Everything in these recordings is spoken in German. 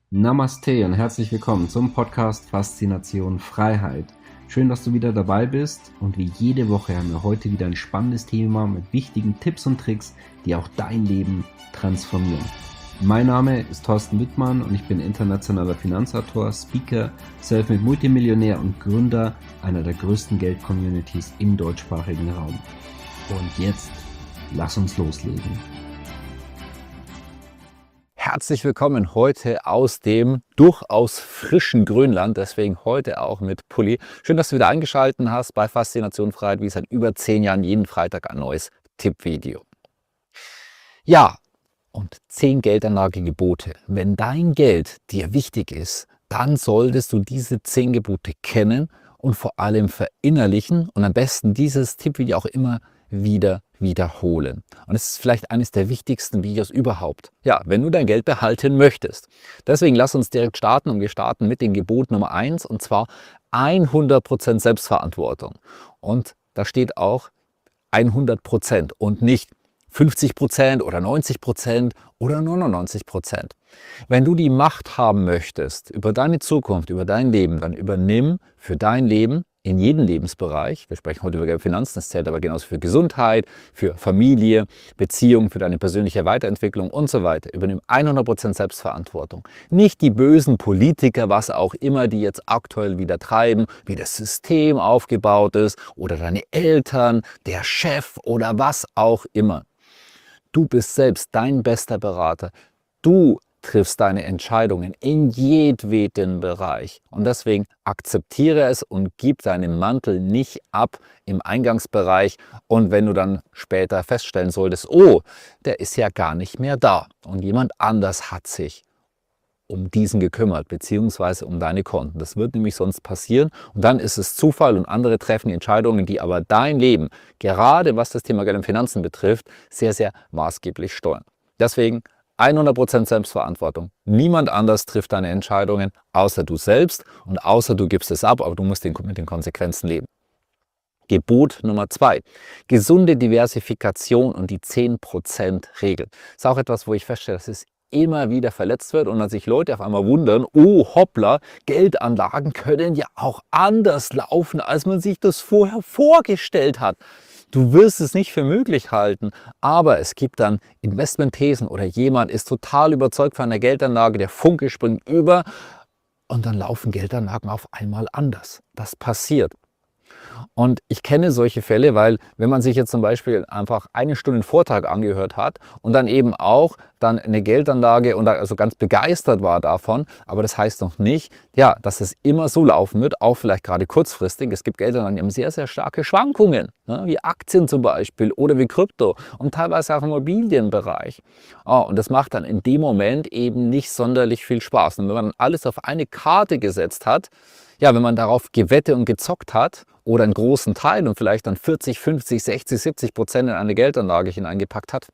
Namaste und herzlich willkommen zum Podcast Faszination Freiheit. Schön, dass du wieder dabei bist und wie jede Woche haben wir heute wieder ein spannendes Thema mit wichtigen Tipps und Tricks, die auch dein Leben transformieren. Mein Name ist Thorsten Wittmann und ich bin internationaler Finanzautor, Speaker, Selfmade Multimillionär und Gründer einer der größten Geld-Communities im deutschsprachigen Raum. Und jetzt, lass uns loslegen. Herzlich willkommen heute aus dem durchaus frischen Grönland, deswegen heute auch mit Pulli. Schön, dass du wieder eingeschaltet hast bei Faszination Freiheit, wie seit über 10 Jahren jeden Freitag ein neues Tippvideo. Ja, und 10 Geldanlagegebote. Wenn dein Geld dir wichtig ist, dann solltest du diese 10 Gebote kennen und vor allem verinnerlichen und am besten dieses Tippvideo auch immer wieder wiederholen. Und es ist vielleicht eines der wichtigsten Videos überhaupt. Ja, wenn du dein Geld behalten möchtest. Deswegen lass uns direkt starten und wir starten mit dem Gebot Nummer 1 und zwar 100% Selbstverantwortung. Und da steht auch 100% und nicht 50% oder 90% oder 99%. Wenn du die Macht haben möchtest über deine Zukunft, über dein Leben, dann übernimm für dein Leben in jedem Lebensbereich, wir sprechen heute über Finanzen, das zählt aber genauso für Gesundheit, für Familie, Beziehung, für deine persönliche Weiterentwicklung und so weiter. Übernimm 100% Selbstverantwortung. Nicht die bösen Politiker, was auch immer, die jetzt aktuell wieder treiben, wie das System aufgebaut ist oder deine Eltern, der Chef oder was auch immer. Du bist selbst dein bester Berater. Du triffst deine Entscheidungen in jedweden Bereich. Und deswegen akzeptiere es und gib deinen Mantel nicht ab im Eingangsbereich. Und wenn du dann später feststellen solltest, oh, der ist ja gar nicht mehr da und jemand anders hat sich um diesen gekümmert, beziehungsweise um deine Konten. Das wird nämlich sonst passieren und dann ist es Zufall und andere treffen die Entscheidungen, die aber dein Leben, gerade was das Thema Geld und Finanzen betrifft, sehr, sehr maßgeblich steuern. Deswegen 100% Selbstverantwortung. Niemand anders trifft deine Entscheidungen, außer du selbst und außer du gibst es ab, aber du musst mit den Konsequenzen leben. Gebot Nummer 2. Gesunde Diversifikation und die 10%-Regel. Das ist auch etwas, wo ich feststelle, dass es immer wieder verletzt wird und dass sich Leute auf einmal wundern, oh hoppla, Geldanlagen können ja auch anders laufen, als man sich das vorher vorgestellt hat. Du wirst es nicht für möglich halten, aber es gibt dann Investmentthesen oder jemand ist total überzeugt von einer Geldanlage, der Funke springt über und dann laufen Geldanlagen auf einmal anders. Das passiert. Und ich kenne solche Fälle, weil wenn man sich jetzt zum Beispiel einfach 1 Stunde einen Vortrag angehört hat und dann eben auch dann eine Geldanlage und also ganz begeistert war davon, aber das heißt noch nicht, ja, dass es immer so laufen wird, auch vielleicht gerade kurzfristig. Es gibt Geldanlagen, die haben sehr, sehr starke Schwankungen, ne, wie Aktien zum Beispiel oder wie Krypto und teilweise auch im Immobilienbereich. Und das macht dann in dem Moment eben nicht sonderlich viel Spaß. Und wenn man dann alles auf eine Karte gesetzt hat, ja, wenn man darauf gewettet und gezockt hat oder einen großen Teil und vielleicht dann 40, 50, 60, 70% in eine Geldanlage hineingepackt hat,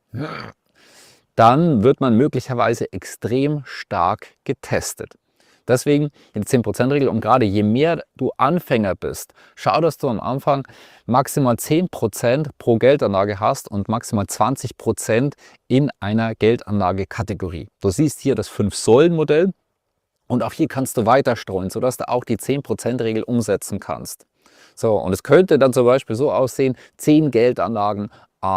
dann wird man möglicherweise extrem stark getestet. Deswegen die 10%-Regel und gerade je mehr du Anfänger bist, schau, dass du am Anfang maximal 10% pro Geldanlage hast und maximal 20% in einer Geldanlagekategorie. Du siehst hier das 5-Säulen-Modell. Und auch hier kannst du weiter streuen, sodass du auch die 10%-Regel umsetzen kannst. So, und es könnte dann zum Beispiel so aussehen, 10 Geldanlagen,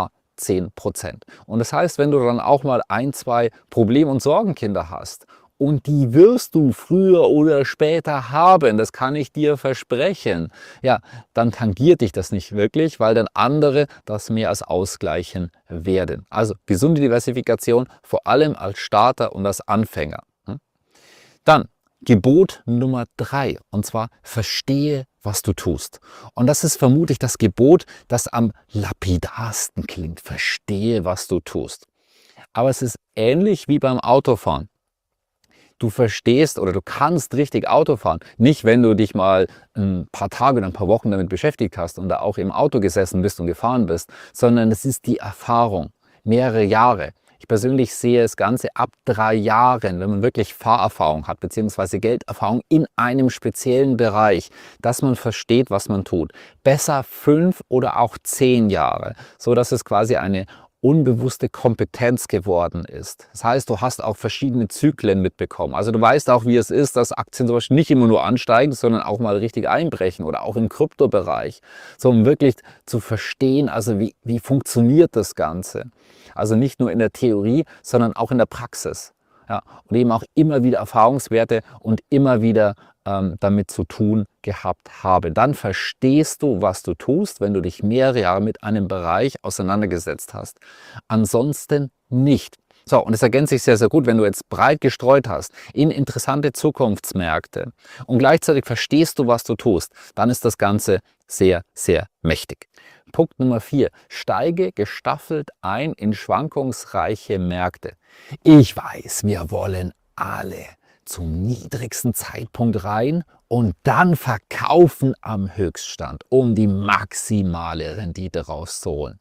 10%. Und das heißt, wenn du dann auch mal 1, 2 Problem- und Sorgenkinder hast, und die wirst du früher oder später haben, das kann ich dir versprechen, ja, dann tangiert dich das nicht wirklich, weil dann andere das mehr als ausgleichen werden. Also gesunde Diversifikation, vor allem als Starter und als Anfänger. Dann Gebot Nummer 3 und zwar verstehe, was du tust. Und das ist vermutlich das Gebot, das am lapidarsten klingt. Verstehe, was du tust. Aber es ist ähnlich wie beim Autofahren. Du verstehst oder du kannst richtig Auto fahren. Nicht, wenn du dich mal ein paar Tage oder ein paar Wochen damit beschäftigt hast und da auch im Auto gesessen bist und gefahren bist, sondern es ist die Erfahrung. Mehrere Jahre. Ich persönlich sehe das Ganze ab 3 Jahren, wenn man wirklich Fahrerfahrung hat, beziehungsweise Gelderfahrung in einem speziellen Bereich, dass man versteht, was man tut. Besser 5 oder auch 10 Jahre, so dass es quasi eine unbewusste Kompetenz geworden ist. Das heißt, du hast auch verschiedene Zyklen mitbekommen. Also du weißt auch, wie es ist, dass Aktien zum Beispiel nicht immer nur ansteigen, sondern auch mal richtig einbrechen oder auch im Kryptobereich. So, um wirklich zu verstehen, also wie funktioniert das Ganze. Also nicht nur in der Theorie, sondern auch in der Praxis. Ja, und eben auch immer wieder Erfahrungswerte und immer wieder damit zu tun gehabt habe. Dann verstehst du, was du tust, wenn du dich mehrere Jahre mit einem Bereich auseinandergesetzt hast. Ansonsten nicht. So, und es ergänzt sich sehr, sehr gut, wenn du jetzt breit gestreut hast in interessante Zukunftsmärkte und gleichzeitig verstehst du, was du tust, dann ist das Ganze sehr, sehr mächtig. Punkt Nummer 4. Steige gestaffelt ein in schwankungsreiche Märkte. Ich weiß, wir wollen alle zum niedrigsten Zeitpunkt rein und dann verkaufen am Höchststand, um die maximale Rendite rauszuholen.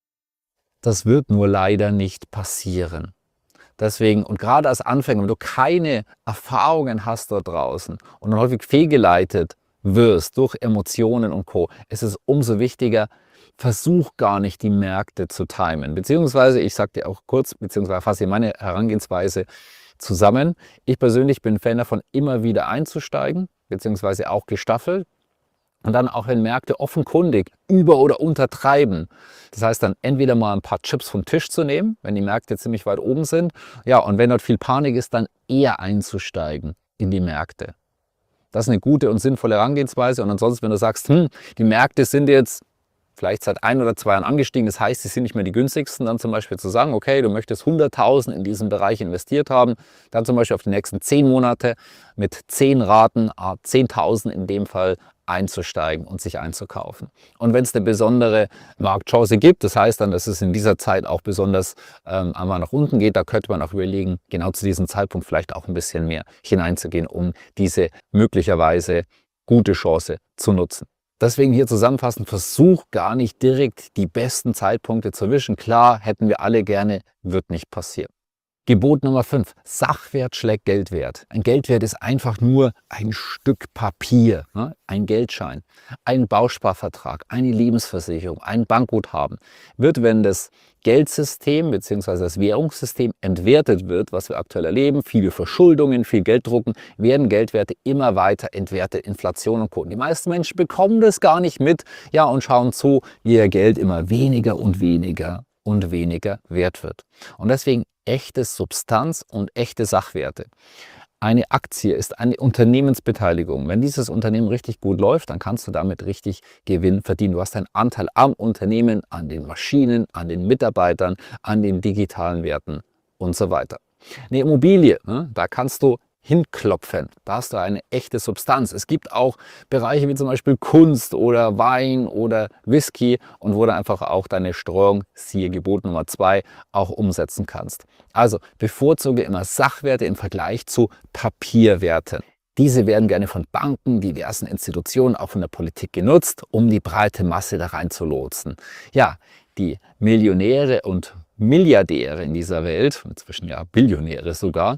Das wird nur leider nicht passieren. Deswegen, und gerade als Anfänger, wenn du keine Erfahrungen hast dort draußen und dann häufig fehlgeleitet wirst durch Emotionen und Co., ist es umso wichtiger, versuch gar nicht die Märkte zu timen. Beziehungsweise, ich sage dir auch kurz, beziehungsweise fasse meine Herangehensweise zusammen. Ich persönlich bin Fan davon, immer wieder einzusteigen, beziehungsweise auch gestaffelt. Und dann auch, wenn Märkte offenkundig über- oder untertreiben. Das heißt dann entweder mal ein paar Chips vom Tisch zu nehmen, wenn die Märkte ziemlich weit oben sind. Ja, und wenn dort viel Panik ist, dann eher einzusteigen in die Märkte. Das ist eine gute und sinnvolle Herangehensweise. Und ansonsten, wenn du sagst, die Märkte sind jetzt vielleicht seit 1 oder 2 Jahren angestiegen, das heißt, sie sind nicht mehr die günstigsten, dann zum Beispiel zu sagen, okay, du möchtest 100.000 in diesem Bereich investiert haben, dann zum Beispiel auf die nächsten 10 Monate mit 10 Raten, 10.000 in dem Fall einzusteigen und sich einzukaufen. Und wenn es eine besondere Marktchance gibt, das heißt dann, dass es in dieser Zeit auch besonders einmal nach unten geht, da könnte man auch überlegen, genau zu diesem Zeitpunkt vielleicht auch ein bisschen mehr hineinzugehen, um diese möglicherweise gute Chance zu nutzen. Deswegen hier zusammenfassend, versuch gar nicht direkt die besten Zeitpunkte zu erwischen. Klar, hätten wir alle gerne, wird nicht passieren. Gebot Nummer 5. Sachwert schlägt Geldwert. Ein Geldwert ist einfach nur ein Stück Papier, ne? Ein Geldschein, ein Bausparvertrag, eine Lebensversicherung, ein Bankguthaben. Wird, wenn das Geldsystem bzw. das Währungssystem entwertet wird, was wir aktuell erleben, viele Verschuldungen, viel Gelddrucken, werden Geldwerte immer weiter entwertet, Inflation und Co. Die meisten Menschen bekommen das gar nicht mit, ja, und schauen zu, wie ihr Geld immer weniger und weniger und weniger wert wird. Und deswegen echte Substanz und echte Sachwerte. Eine Aktie ist eine Unternehmensbeteiligung. Wenn dieses Unternehmen richtig gut läuft, dann kannst du damit richtig Gewinn verdienen. Du hast einen Anteil am Unternehmen, an den Maschinen, an den Mitarbeitern, an den digitalen Werten und so weiter. Eine Immobilie, ne, da kannst du hinklopfen. Da hast du eine echte Substanz. Es gibt auch Bereiche wie zum Beispiel Kunst oder Wein oder Whisky und wo du einfach auch deine Streuung, siehe Gebot Nummer 2, auch umsetzen kannst. Also bevorzuge immer Sachwerte im Vergleich zu Papierwerten. Diese werden gerne von Banken, diversen Institutionen, auch von der Politik genutzt, um die breite Masse da rein zu lotsen. Ja, die Millionäre und Milliardäre in dieser Welt, inzwischen ja Billionäre sogar,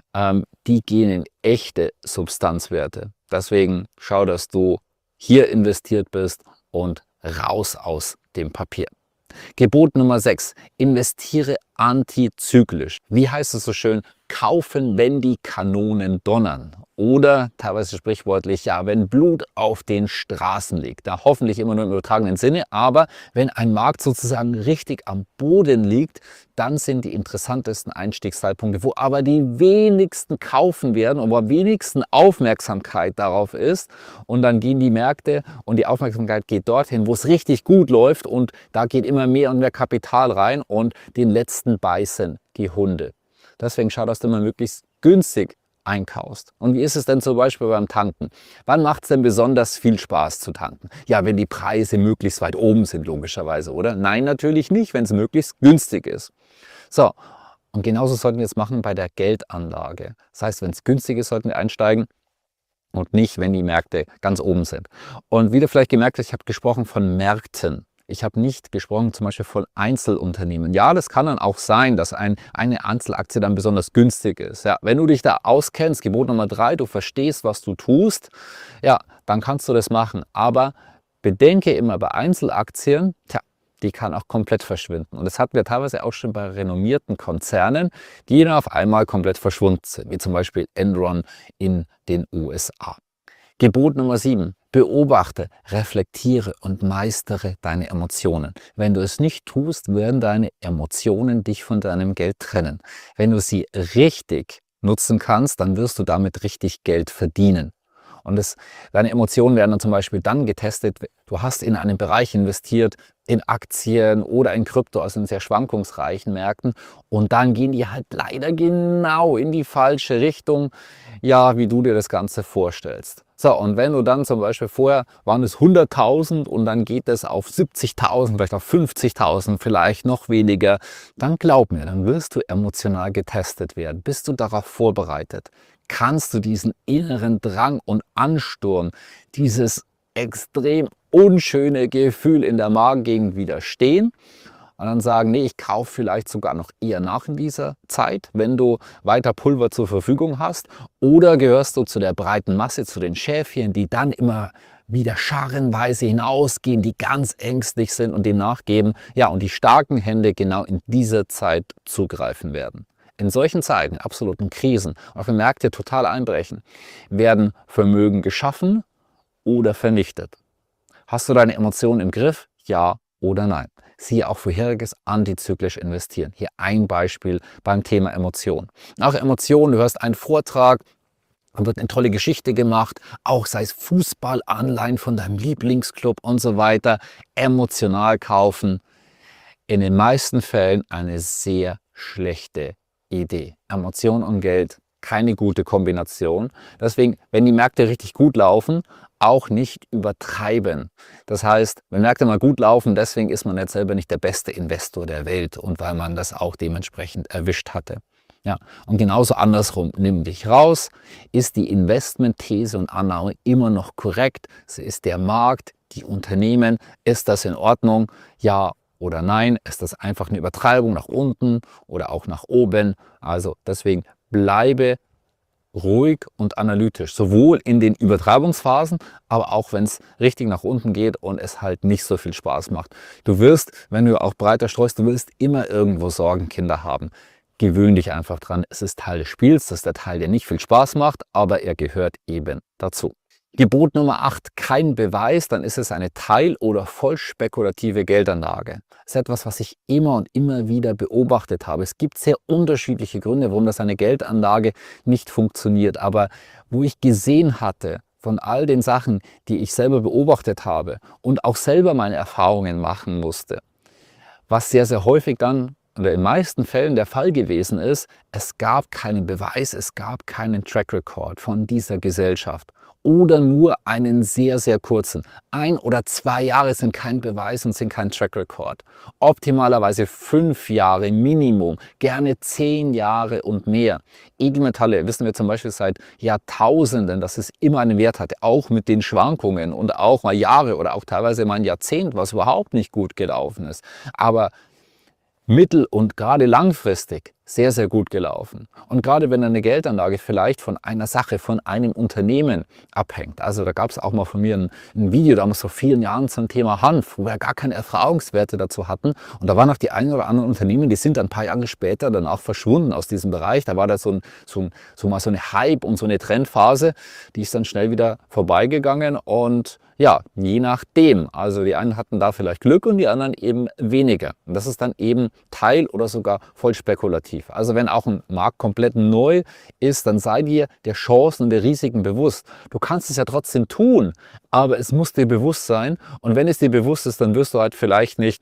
die gehen in echte Substanzwerte. Deswegen schau, dass du hier investiert bist und raus aus dem Papier. Gebot Nummer 6. Investiere antizyklisch. Wie heißt es so schön? Kaufen, wenn die Kanonen donnern. Oder teilweise sprichwörtlich, ja, wenn Blut auf den Straßen liegt. Da hoffentlich immer nur im übertragenen Sinne. Aber wenn ein Markt sozusagen richtig am Boden liegt, dann sind die interessantesten Einstiegszeitpunkte, wo aber die wenigsten kaufen werden und wo am wenigsten Aufmerksamkeit darauf ist. Und dann gehen die Märkte und die Aufmerksamkeit geht dorthin, wo es richtig gut läuft. Und da geht immer mehr und mehr Kapital rein und den letzten beißen die Hunde. Deswegen schau, dass du immer möglichst günstig einkaufst. Und wie ist es denn zum Beispiel beim Tanken? Wann macht es denn besonders viel Spaß zu tanken? Ja, wenn die Preise möglichst weit oben sind, logischerweise, oder? Nein, natürlich nicht, wenn es möglichst günstig ist. So, und genauso sollten wir es machen bei der Geldanlage. Das heißt, wenn es günstig ist, sollten wir einsteigen und nicht, wenn die Märkte ganz oben sind. Und wie du vielleicht gemerkt hast, ich habe gesprochen von Märkten. Ich habe nicht gesprochen zum Beispiel von Einzelunternehmen. Ja, das kann dann auch sein, dass eine Einzelaktie dann besonders günstig ist. Ja, wenn du dich da auskennst, Gebot Nummer 3, du verstehst, was du tust, ja, dann kannst du das machen. Aber bedenke immer bei Einzelaktien, die kann auch komplett verschwinden. Und das hatten wir teilweise auch schon bei renommierten Konzernen, die dann auf einmal komplett verschwunden sind, wie zum Beispiel Enron in den USA. Gebot Nummer 7. Beobachte, reflektiere und meistere deine Emotionen. Wenn du es nicht tust, werden deine Emotionen dich von deinem Geld trennen. Wenn du sie richtig nutzen kannst, dann wirst du damit richtig Geld verdienen. Und deine Emotionen werden dann zum Beispiel dann getestet, du hast in einen Bereich investiert, in Aktien oder in Krypto, also in sehr schwankungsreichen Märkten, und dann gehen die halt leider genau in die falsche Richtung, ja, wie du dir das Ganze vorstellst. So, und wenn du dann zum Beispiel vorher waren es 100.000 und dann geht es auf 70.000, vielleicht auf 50.000, vielleicht noch weniger, dann glaub mir, dann wirst du emotional getestet werden. Bist du darauf vorbereitet? Kannst du diesen inneren Drang und Ansturm, dieses extrem unschöne Gefühl in der Magengegend widerstehen und dann sagen, nee, ich kaufe vielleicht sogar noch eher nach in dieser Zeit, wenn du weiter Pulver zur Verfügung hast, oder gehörst du zu der breiten Masse, zu den Schäfchen, die dann immer wieder scharenweise hinausgehen, die ganz ängstlich sind und dem nachgeben, ja, und die starken Hände genau in dieser Zeit zugreifen werden. In solchen Zeiten, absoluten Krisen, auch wenn Märkte total einbrechen, werden Vermögen geschaffen oder vernichtet. Hast du deine Emotionen im Griff? Ja oder nein? Siehe auch vorheriges antizyklisch investieren. Hier ein Beispiel beim Thema Emotionen. Auch Emotionen, du hörst einen Vortrag, dann wird eine tolle Geschichte gemacht, auch sei es Fußballanleihen von deinem Lieblingsclub und so weiter. Emotional kaufen, in den meisten Fällen eine sehr schlechte Idee. Emotion und Geld, keine gute Kombination. Deswegen, wenn die Märkte richtig gut laufen, auch nicht übertreiben. Das heißt, wenn Märkte mal gut laufen, deswegen ist man jetzt selber nicht der beste Investor der Welt und weil man das auch dementsprechend erwischt hatte. Ja, und genauso andersrum, nimm dich raus, ist die Investmentthese und Annahme immer noch korrekt? Ist der Markt, die Unternehmen, ist das in Ordnung? Ja oder nein? Ist das einfach eine Übertreibung nach unten oder auch nach oben? Also deswegen bleibe ruhig und analytisch, sowohl in den Übertreibungsphasen, aber auch wenn es richtig nach unten geht und es halt nicht so viel Spaß macht. Du wirst, wenn du auch breiter streust, du wirst immer irgendwo Sorgenkinder haben. Gewöhn dich einfach dran, es ist Teil des Spiels, das ist der Teil, der nicht viel Spaß macht, aber er gehört eben dazu. Gebot Nummer 8, kein Beweis, dann ist es eine teil- oder voll spekulative Geldanlage. Das ist etwas, was ich immer und immer wieder beobachtet habe. Es gibt sehr unterschiedliche Gründe, warum das eine Geldanlage nicht funktioniert. Aber wo ich gesehen hatte, von all den Sachen, die ich selber beobachtet habe und auch selber meine Erfahrungen machen musste, was sehr, sehr häufig dann oder in den meisten Fällen der Fall gewesen ist, es gab keinen Beweis, es gab keinen Track Record von dieser Gesellschaft. Oder nur einen sehr, sehr kurzen. 1 oder 2 Jahre sind kein Beweis und sind kein Track Record. Optimalerweise 5 Jahre Minimum, gerne 10 Jahre und mehr. Edelmetalle wissen wir zum Beispiel seit Jahrtausenden, dass es immer einen Wert hatte, auch mit den Schwankungen und auch mal Jahre oder auch teilweise mal ein Jahrzehnt, was überhaupt nicht gut gelaufen ist. Aber mittel- und gerade langfristig sehr, sehr gut gelaufen. Und gerade wenn eine Geldanlage vielleicht von einer Sache, von einem Unternehmen abhängt. Also da gab es auch mal von mir ein Video damals vor vielen Jahren zum Thema Hanf, wo wir gar keine Erfahrungswerte dazu hatten. Und da waren auch die ein oder anderen Unternehmen, die sind dann ein paar Jahre später dann auch verschwunden aus diesem Bereich. Da war da so eine Hype und so eine Trendphase, die ist dann schnell wieder vorbeigegangen und ja, je nachdem. Also die einen hatten da vielleicht Glück und die anderen eben weniger. Und das ist dann eben teil- oder sogar voll spekulativ. Also wenn auch ein Markt komplett neu ist, dann sei dir der Chancen und der Risiken bewusst. Du kannst es ja trotzdem tun, aber es muss dir bewusst sein. Und wenn es dir bewusst ist, dann wirst du halt vielleicht nicht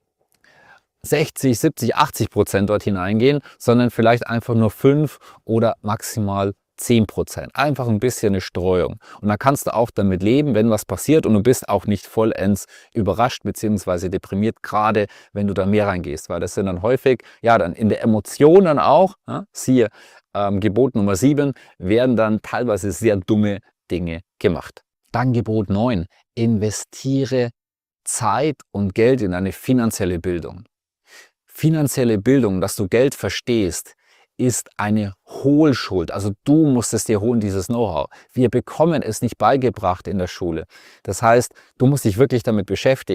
60, 70, 80% dort hineingehen, sondern vielleicht einfach nur 5 oder maximal 10%. Einfach ein bisschen eine Streuung. Und dann kannst du auch damit leben, wenn was passiert und du bist auch nicht vollends überrascht bzw. deprimiert, gerade wenn du da mehr reingehst. Weil das sind dann häufig, ja, dann in der Emotion dann auch, ja, siehe Gebot Nummer 7, werden dann teilweise sehr dumme Dinge gemacht. Dann Gebot 9, investiere Zeit und Geld in eine finanzielle Bildung. Finanzielle Bildung, dass du Geld verstehst, ist eine Hohlschuld. Also du musst es dir holen, dieses Know-how. Wir bekommen es nicht beigebracht in der Schule. Das heißt, du musst dich wirklich damit beschäftigen.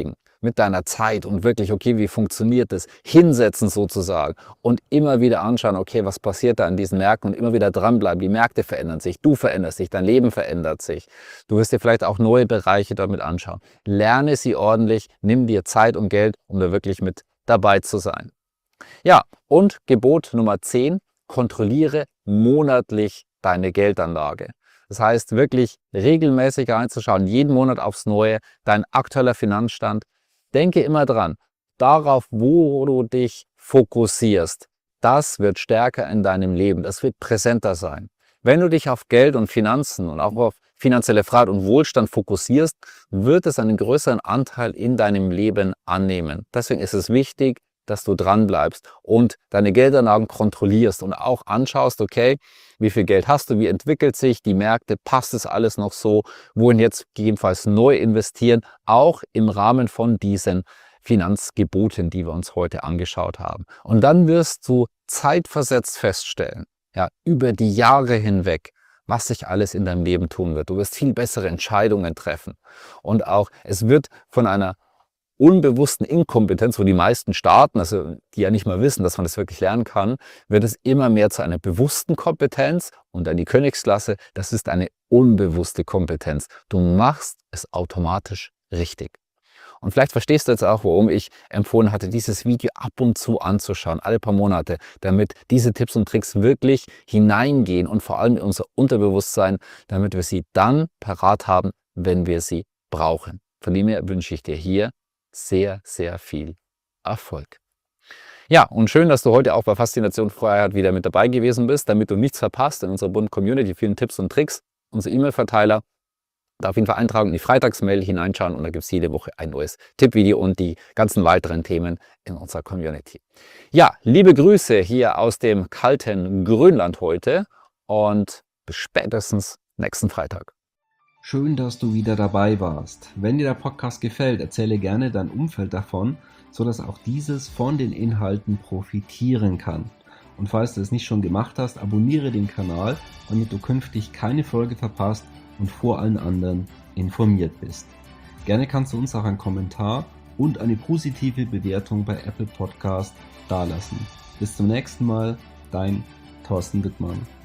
mit deiner Zeit und wirklich, okay, wie funktioniert das? Hinsetzen sozusagen und immer wieder anschauen, okay, was passiert da an diesen Märkten und immer wieder dranbleiben. Die Märkte verändern sich, du veränderst dich, dein Leben verändert sich. Du wirst dir vielleicht auch neue Bereiche damit anschauen. Lerne sie ordentlich, nimm dir Zeit und Geld, um da wirklich mit dabei zu sein. Ja, und Gebot Nummer 10, kontrolliere monatlich deine Geldanlage. Das heißt, wirklich regelmäßig reinzuschauen, jeden Monat aufs Neue, dein aktueller Finanzstand. Denke immer dran, darauf, wo du dich fokussierst, das wird stärker in deinem Leben, das wird präsenter sein. Wenn du dich auf Geld und Finanzen und auch auf finanzielle Freiheit und Wohlstand fokussierst, wird es einen größeren Anteil in deinem Leben annehmen. Deswegen ist es wichtig, dass du dran bleibst und deine Geldanlagen kontrollierst und auch anschaust, okay, wie viel Geld hast du, wie entwickelt sich die Märkte, passt es alles noch so, wohin jetzt gegebenenfalls neu investieren, auch im Rahmen von diesen Finanzgeboten, die wir uns heute angeschaut haben. Und dann wirst du zeitversetzt feststellen, ja, über die Jahre hinweg, was sich alles in deinem Leben tun wird. Du wirst viel bessere Entscheidungen treffen und auch es wird von einer unbewussten Inkompetenz, wo die meisten starten, also die ja nicht mal wissen, dass man das wirklich lernen kann, wird es immer mehr zu einer bewussten Kompetenz und dann die Königsklasse, das ist eine unbewusste Kompetenz. Du machst es automatisch richtig. Und vielleicht verstehst du jetzt auch, warum ich empfohlen hatte, dieses Video ab und zu anzuschauen, alle paar Monate, damit diese Tipps und Tricks wirklich hineingehen und vor allem in unser Unterbewusstsein, damit wir sie dann parat haben, wenn wir sie brauchen. Von dem her wünsche ich dir hier sehr, sehr viel Erfolg. Ja, und schön, dass du heute auch bei Faszination Freiheit wieder mit dabei gewesen bist, damit du nichts verpasst in unserer bunten Community, vielen Tipps und Tricks, unser E-Mail-Verteiler. Da auf jeden Fall eintragen, in die Freitagsmail hineinschauen und da gibt es jede Woche ein neues Tippvideo und die ganzen weiteren Themen in unserer Community. Ja, liebe Grüße hier aus dem kalten Grönland heute und bis spätestens nächsten Freitag. Schön, dass du wieder dabei warst. Wenn dir der Podcast gefällt, erzähle gerne dein Umfeld davon, sodass auch dieses von den Inhalten profitieren kann. Und falls du es nicht schon gemacht hast, abonniere den Kanal, damit du künftig keine Folge verpasst und vor allen anderen informiert bist. Gerne kannst du uns auch einen Kommentar und eine positive Bewertung bei Apple Podcast dalassen. Bis zum nächsten Mal, dein Thorsten Wittmann.